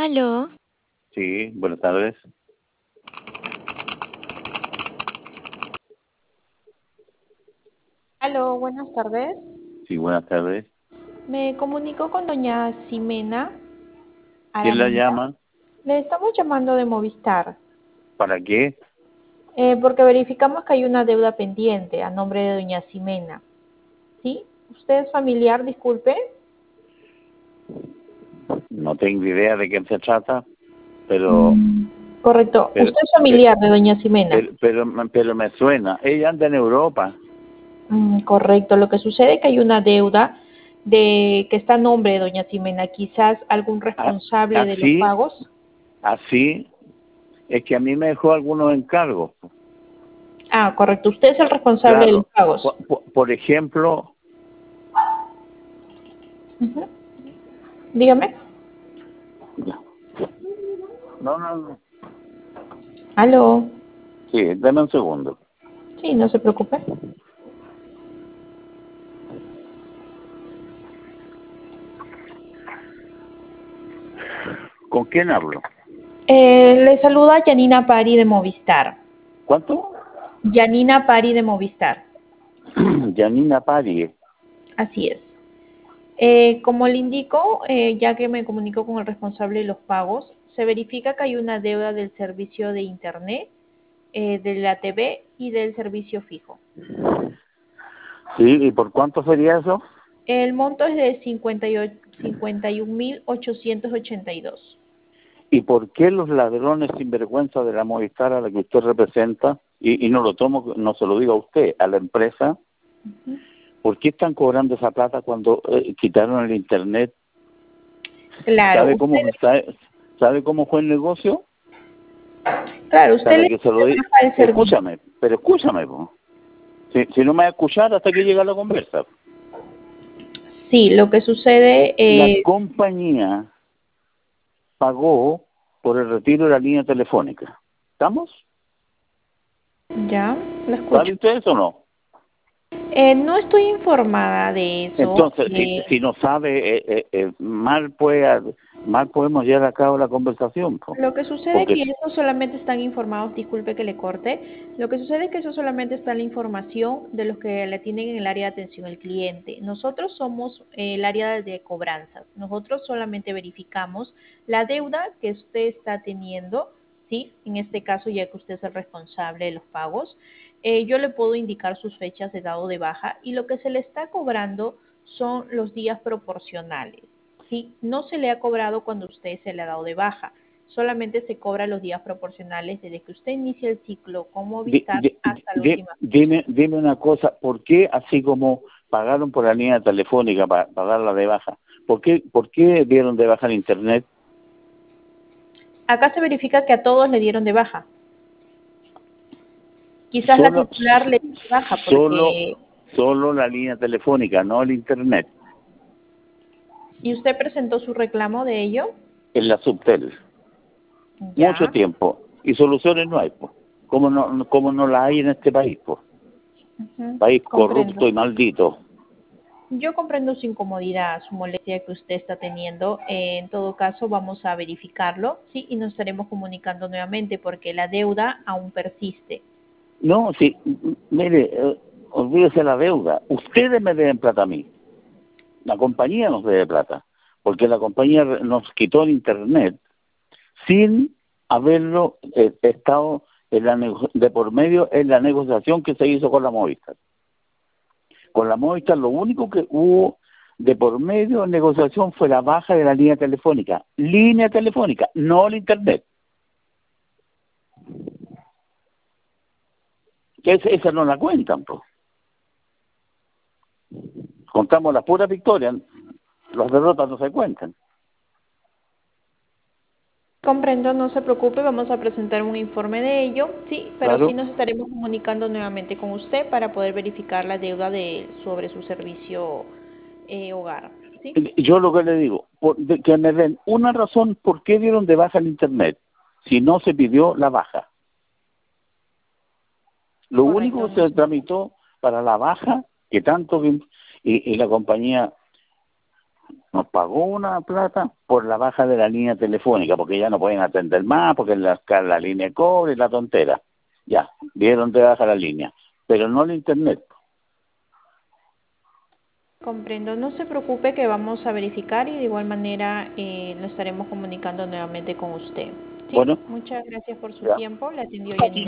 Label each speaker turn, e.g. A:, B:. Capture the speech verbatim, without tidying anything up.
A: Aló.
B: Sí, buenas tardes.
C: Aló, buenas tardes.
B: Sí, buenas tardes.
C: Me comunico con doña Ximena
B: ¿Quién la
C: Araneda.
B: llama?
C: Le estamos llamando de Movistar,
B: ¿Para qué?
C: eh, porque verificamos que hay una deuda pendiente a nombre de doña Ximena. ¿Sí? ¿Usted es familiar, disculpe?
B: No tengo idea de quién se trata, pero
C: Mm, correcto.
B: pero
C: ¿Usted es
B: pero,
C: familiar de doña Ximena?
B: pero, pero, pero me suena. Ella anda en Europa.
C: Mm, correcto. Lo que sucede es que hay una deuda de que está a nombre de doña Ximena. Quizás algún
B: A-
C: responsable de los
B: Así,
C: pagos.
B: así, es que a mí me dejó algunos encargos.
C: Ah, correcto. Usted es el responsable de los
B: Claro,
C: pagos.
B: por, por- por ejemplo,
C: Ujú. Dígame.
B: no, no, no.
C: Aló.
B: Sí, dame un segundo.
C: Sí, no se preocupe.
B: ¿Con quién hablo?
C: Eh, le saluda Yanina Pari de Movistar.
B: ¿Cuánto?
C: Yanina Pari de Movistar.
B: Janina Pari.
C: Así es. Eh, como le indico, eh, ya que me comunico con el responsable de los pagos, se verifica que hay una deuda del servicio de Internet, eh, de la T V y del servicio fijo.
B: Sí, ¿y por cuánto sería eso?
C: El monto es de cincuenta y un mil ochocientos ochenta y dos.
B: ¿Y por qué los ladrones sinvergüenza de la Movistar a la que usted representa, y, y no lo tomo, no se lo digo a usted, a la empresa,
C: Uh-huh.
B: por qué están cobrando esa plata cuando eh, quitaron el internet?
C: Claro,
B: ¿Sabe
C: usted,
B: cómo sabe, sabe cómo fue el negocio?
C: claro, usted
B: Para
C: le
B: que se lo diga.
C: baja el servicio.
B: Escúchame, pero escúchame, po. Si, si no me va a escuchar hasta que llega la conversa.
C: Sí, lo que sucede,
B: La
C: eh,
B: compañía pagó por el retiro de la línea telefónica. ¿Estamos?
C: ya, lo escucho.
B: ¿Sabe usted eso o no?
C: Eh, no estoy informada de eso.
B: Entonces, si,
C: Eh,
B: si no sabe, eh, eh, eh, mal puede, mal podemos llevar a cabo la conversación, po.
C: lo que sucede es
B: Porque,
C: que eso solamente están informados, disculpe que le corte, lo que sucede es que eso solamente está en la información de los que la tienen en el área de atención al cliente. Nosotros somos eh, el área de cobranzas. Nosotros solamente verificamos la deuda que usted está teniendo, ¿sí? En este caso, ya que usted es el responsable de los pagos, eh, yo le puedo indicar sus fechas de dado de baja y lo que se le está cobrando son los días proporcionales. ¿Sí? No se le ha cobrado cuando usted se le ha dado de baja, solamente se cobra los días proporcionales desde que usted inicia el ciclo con
B: di-
C: Movistar
B: di-
C: hasta la
B: di-
C: última fecha.
B: dime, dime una cosa, ¿por qué así como pagaron por la línea telefónica para, para darla de baja? ¿Por qué, ¿Por qué dieron de baja el internet?
C: Acá se verifica que a todos le dieron de baja. Quizás la
B: Solo,
C: titular le dio de baja
B: solo,
C: porque...
B: solo la línea telefónica, no el internet,
C: ¿Y usted presentó su reclamo de ello?
B: en la Subtel. Mucho
C: Ya.
B: tiempo. Y soluciones no hay, pues. ¿Cómo no, cómo no la hay en este país, pues?
C: Ujú,
B: País
C: comprendo.
B: corrupto y maldito.
C: Yo comprendo su incomodidad, su molestia que usted está teniendo. Eh, en todo caso, vamos a verificarlo, ¿sí? Y nos estaremos comunicando nuevamente porque la deuda aún persiste.
B: No, sí, m- m- mire, eh, olvídese la deuda. Ustedes me deben plata a mí. La compañía nos debe plata. Porque la compañía re- nos quitó el internet sin haberlo eh, estado en la nego- de por medio en la negociación que se hizo con la Movistar. Con la Movistar lo único que hubo de por medio en negociación fue la baja de la línea telefónica. Línea telefónica, no el internet. Que es- esa no la cuentan, pues. Contamos las puras victorias, las derrotas no se cuentan.
C: Comprendo, no se preocupe, vamos a presentar un informe de ello, sí, pero sí
B: Claro.
C: nos estaremos comunicando nuevamente con usted para poder verificar la deuda de sobre su servicio eh, hogar, ¿sí?
B: Yo lo que le digo, por- de- que me den una razón por qué dieron de baja el internet, si no se pidió la baja. Lo
C: Correcto,
B: único que
C: no
B: se
C: se preocupe.
B: tramitó para la baja, que tanto, que- y, y la compañía nos pagó una plata por la baja de la línea telefónica, porque ya no pueden atender más, porque la, la línea de cobre y la tontera. Ya, dieron de baja la línea, pero no el internet.
C: Comprendo, no se preocupe que vamos a verificar y de igual manera eh, nos estaremos comunicando nuevamente con usted. ¿Sí?
B: Bueno,
C: Muchas gracias por su
B: ya.
C: tiempo, le atendió Janine.